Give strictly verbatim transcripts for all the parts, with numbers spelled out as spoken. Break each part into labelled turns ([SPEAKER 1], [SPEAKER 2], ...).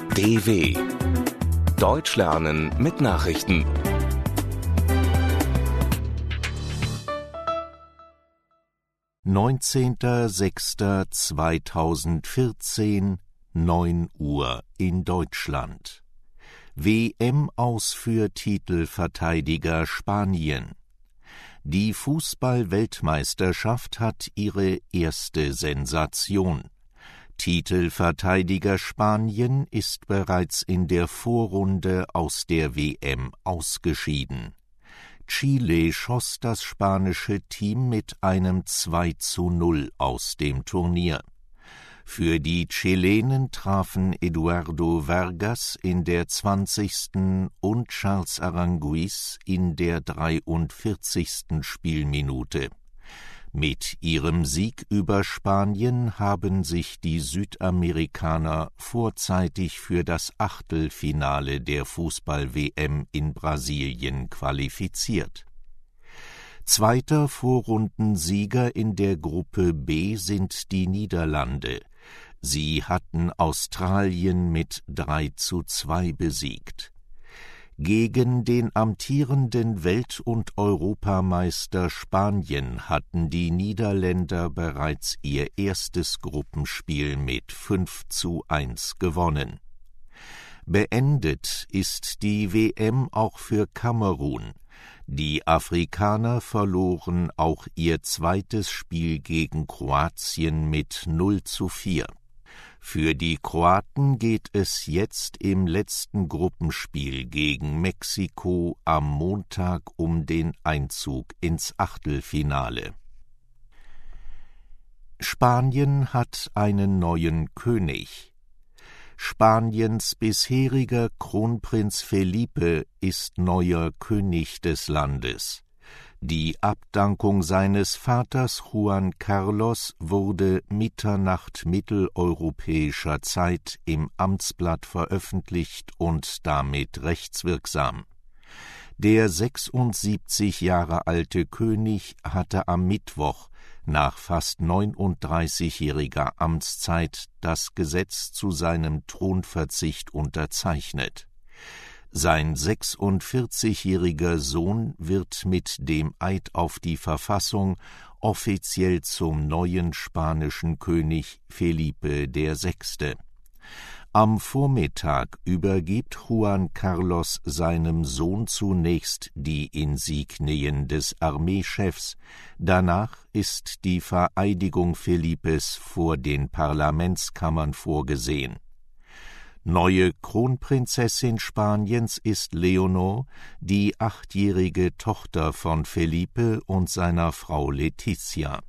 [SPEAKER 1] D W Deutsch lernen mit Nachrichten.
[SPEAKER 2] neunzehnter sechster zweitausendvierzehn, neun Uhr in Deutschland. W M aus für Titelverteidiger Spanien. Die Fußball-Weltmeisterschaft hat ihre erste Sensation. Titelverteidiger Spanien ist bereits in der Vorrunde aus der W M ausgeschieden. Chile schoss das spanische Team mit einem zwei zu null aus dem Turnier. Für die Chilenen trafen Eduardo Vargas in der zwanzigsten und Charles Aranguiz in der dreiundvierzigsten Spielminute. Mit ihrem Sieg über Spanien haben sich die Südamerikaner vorzeitig für das Achtelfinale der Fußball-W M in Brasilien qualifiziert. Zweiter Vorrundensieger in der Gruppe B sind die Niederlande. Sie hatten Australien mit drei zu zwei besiegt. Gegen den amtierenden Welt- und Europameister Spanien hatten die Niederländer bereits ihr erstes Gruppenspiel mit fünf zu eins gewonnen. Beendet ist die W M auch für Kamerun. Die Afrikaner verloren auch ihr zweites Spiel gegen Kroatien mit null zu vier. Für die Kroaten geht es jetzt im letzten Gruppenspiel gegen Mexiko am Montag um den Einzug ins Achtelfinale. Spanien hat einen neuen König. Spaniens bisheriger Kronprinz Felipe ist neuer König des Landes. Die Abdankung seines Vaters Juan Carlos wurde Mitternacht mitteleuropäischer Zeit im Amtsblatt veröffentlicht und damit rechtswirksam. Der sechsundsiebzig Jahre alte König hatte am Mittwoch nach fast neununddreißigjähriger Amtszeit das Gesetz zu seinem Thronverzicht unterzeichnet. Sein sechsundvierzigjähriger Sohn wird mit dem Eid auf die Verfassung offiziell zum neuen spanischen König Felipe der Sechste. Am Vormittag übergibt Juan Carlos seinem Sohn zunächst die Insignien des Armeechefs, danach ist die Vereidigung Felipes vor den Parlamentskammern vorgesehen. Neue Kronprinzessin Spaniens ist Leonor, die achtjährige Tochter von Felipe und seiner Frau Letizia.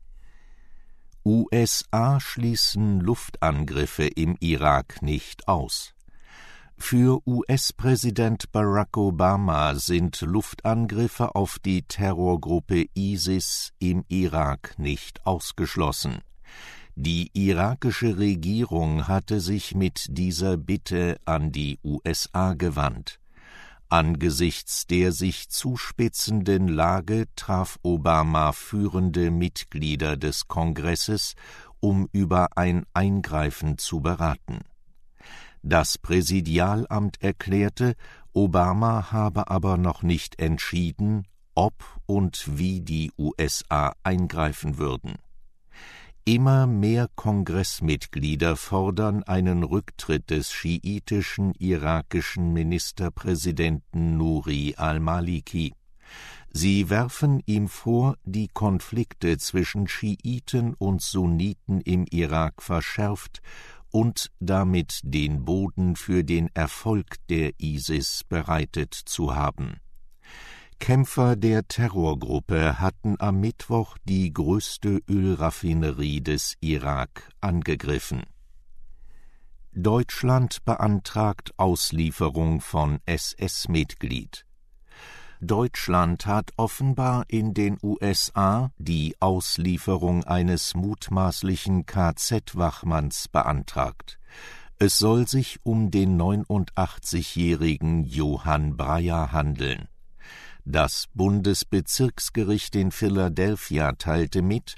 [SPEAKER 2] U S A schließen Luftangriffe im Irak nicht aus. Für U S-Präsident Barack Obama sind Luftangriffe auf die Terrorgruppe ISIS im Irak nicht ausgeschlossen. Die irakische Regierung hatte sich mit dieser Bitte an die U S A gewandt. Angesichts der sich zuspitzenden Lage traf Obama führende Mitglieder des Kongresses, um über ein Eingreifen zu beraten. Das Präsidialamt erklärte, Obama habe aber noch nicht entschieden, ob und wie die U S A eingreifen würden. Immer mehr Kongressmitglieder fordern einen Rücktritt des schiitischen irakischen Ministerpräsidenten Nouri al-Maliki. Sie werfen ihm vor, die Konflikte zwischen Schiiten und Sunniten im Irak verschärft und damit den Boden für den Erfolg der ISIS bereitet zu haben. Kämpfer der Terrorgruppe hatten am Mittwoch die größte Ölraffinerie des Irak angegriffen. Deutschland beantragt Auslieferung von S S-Mitglied. Deutschland hat offenbar in den U S A die Auslieferung eines mutmaßlichen K Z-Wachmanns beantragt. Es soll sich um den neunundachtzigjährigen Johann Breyer handeln. Das Bundesbezirksgericht in Philadelphia teilte mit,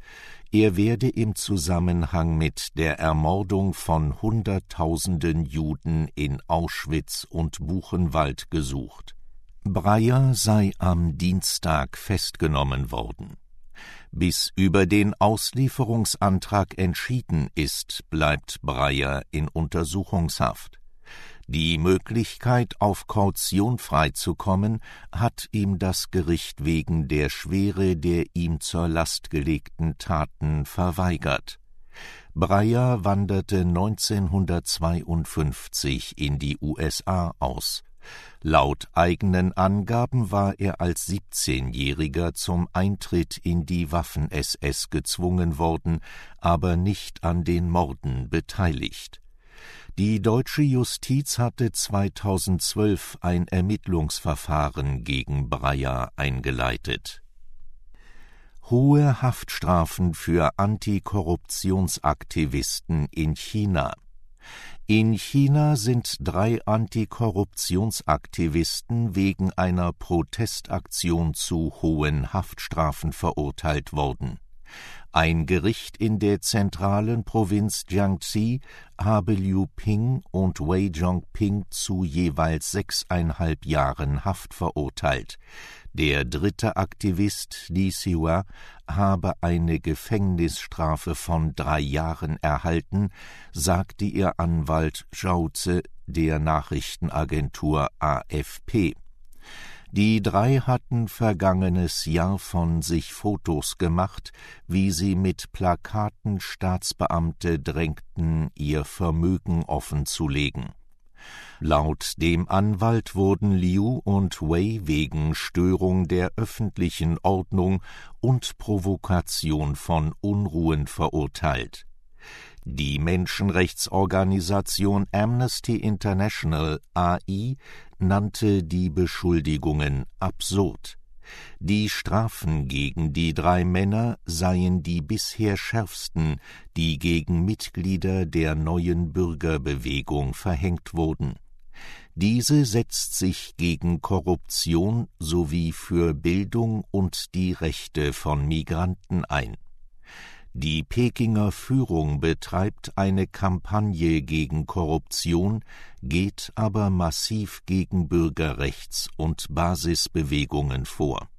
[SPEAKER 2] Er werde im Zusammenhang mit der Ermordung von Hunderttausenden Juden in Auschwitz und Buchenwald gesucht. Breyer sei am Dienstag festgenommen worden. Bis über den Auslieferungsantrag entschieden ist, bleibt Breyer in Untersuchungshaft. Die Möglichkeit, auf Kaution freizukommen, hat ihm das Gericht wegen der Schwere der ihm zur Last gelegten Taten verweigert. Breyer wanderte neunzehnhundertzweiundfünfzig in die U S A aus. Laut eigenen Angaben war er als siebzehnjähriger zum Eintritt in die Waffen-S S gezwungen worden, aber nicht an den Morden beteiligt. Die deutsche Justiz hatte zweitausendzwölf ein Ermittlungsverfahren gegen Breyer eingeleitet. Hohe Haftstrafen für Antikorruptionsaktivisten in China. In China sind drei Antikorruptionsaktivisten wegen einer Protestaktion zu hohen Haftstrafen verurteilt worden. Ein Gericht in der zentralen Provinz Jiangxi habe Liu Ping und Wei Zhongping zu jeweils sechseinhalb Jahren Haft verurteilt. Der dritte Aktivist Li Xihua habe eine Gefängnisstrafe von drei Jahren erhalten, sagte ihr Anwalt Zhao Zi der Nachrichtenagentur A F P. Die drei hatten vergangenes Jahr von sich Fotos gemacht, wie sie mit Plakaten Staatsbeamte drängten, ihr Vermögen offenzulegen. Laut dem Anwalt wurden Liu und Wei wegen Störung der öffentlichen Ordnung und Provokation von Unruhen verurteilt. Die Menschenrechtsorganisation Amnesty International A I nannte die Beschuldigungen absurd. Die Strafen gegen die drei Männer seien die bisher schärfsten, die gegen Mitglieder der neuen Bürgerbewegung verhängt wurden. Diese setzt sich gegen Korruption sowie für Bildung und die Rechte von Migranten ein. Die Pekinger Führung betreibt eine Kampagne gegen Korruption, geht aber massiv gegen Bürgerrechts- und Basisbewegungen vor.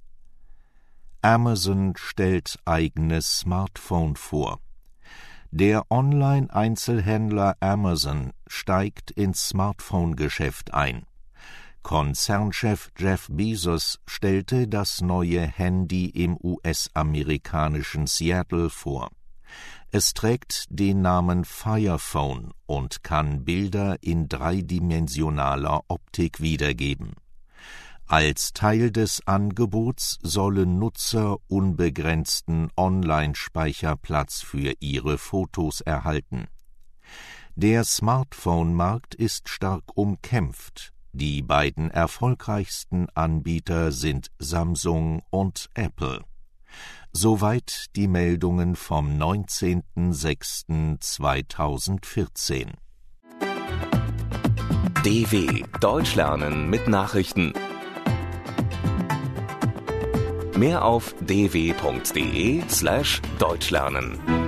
[SPEAKER 2] Amazon stellt eigenes Smartphone vor. Der Online-Einzelhändler Amazon steigt ins Smartphone-Geschäft ein. Konzernchef Jeff Bezos stellte das neue Handy im U S-amerikanischen Seattle vor. Es trägt den Namen Fire Phone und kann Bilder in dreidimensionaler Optik wiedergeben. Als Teil des Angebots sollen Nutzer unbegrenzten Online-Speicherplatz für ihre Fotos erhalten. Der Smartphone-Markt ist stark umkämpft. Die beiden erfolgreichsten Anbieter sind Samsung und Apple. Soweit die Meldungen vom neunzehnten sechsten zweitausendvierzehn.
[SPEAKER 1] D W Deutsch lernen mit Nachrichten. Mehr auf d w punkt d e slash deutsch lernen.